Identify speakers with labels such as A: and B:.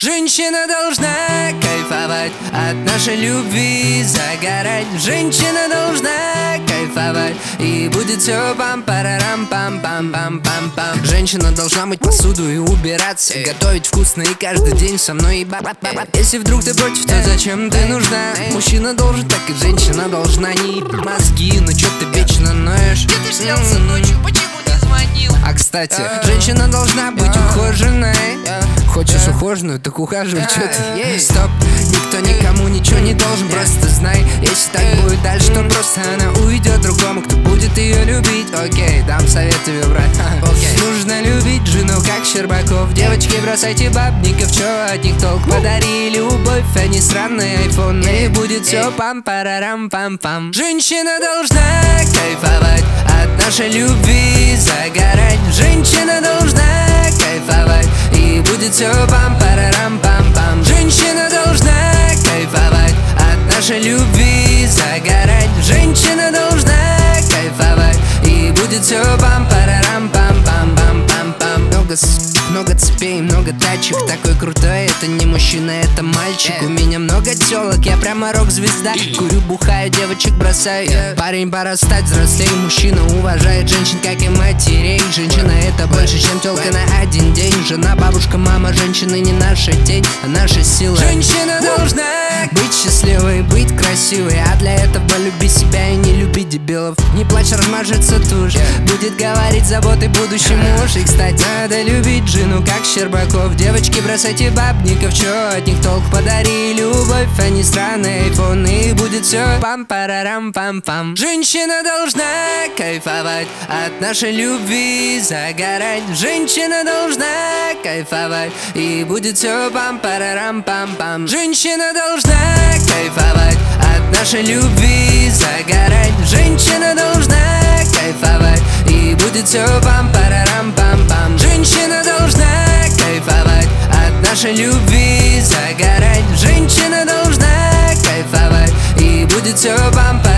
A: Женщина должна кайфовать от нашей любви, загорать. Женщина должна кайфовать, и будет все пам-парарам-пам-пам-пам-пам-пам. Женщина должна мыть посуду и убираться, готовить вкусно и каждый день со мной и Если вдруг ты против, то зачем ты нужна? Мужчина должен, так и женщина должна. Не мозги, но чё ты вечно ноешь?
B: Где ты снялся ночью, почему не звонил?
A: А кстати, женщина должна быть ухоженной. Хочешь ухоженную, так ухаживай, чё ты? Стоп, никто никому ничего не должен, просто знай. Если так будет дальше, то просто она уйдет другому, кто будет ее любить. Окей, дам совет тебе, брат. Нужно любить жену, как Щербаков. Девочки, бросайте бабников, чё от них толк? Подари любовь, а не сраный айфон, и будет все пам-парарам-пам-пам. Женщина должна кайфовать от нашей любви, загорать. Женщина должна кайфовать, и будет все пам-парарам-пам-пам. Женщина должна кайфовать от нашей любви, загорать. Женщина должна кайфовать, и будет все пам-парарам-пам-пам-пам-пам-пам. Много цепей, много тачек, такой крутой, это не мужчина, это мальчик. У меня много телок, я прямо рок-звезда. Курю, бухаю, девочек бросаю. Парень, пора стать взрослей, мужчина уважает женщин, как и матерей. Женщина это больше, чем телка на один день. Жена, бабушка, мама, женщины не наша тень, а наша сила. Женщина должна быть счастливой, быть красивой, а для этого люби себя и не люби дебилов. Не плачь, размажется тушь, будет говорить заботой будущий муж. И, кстати, надо любить жену, как Щербаков. Девочки, бросайте бабников, чё от них толк? Подари любовь, а не странный айфон, и будет все пам-парарам-пам-пам. Женщина должна кайфовать от нашей любви, загорать. Женщина должна кайфовать, и будет все пам-парарам-пам-пам. Женщина должна кайфовать от нашей любви, загорать. Женщина должна кайфовать, и будет все пам-парарам-пам-пам. Женщина должна кайфовать от нашей любви, загорать. Женщина должна кайфовать, и будет все пам-парарам-пам-пам.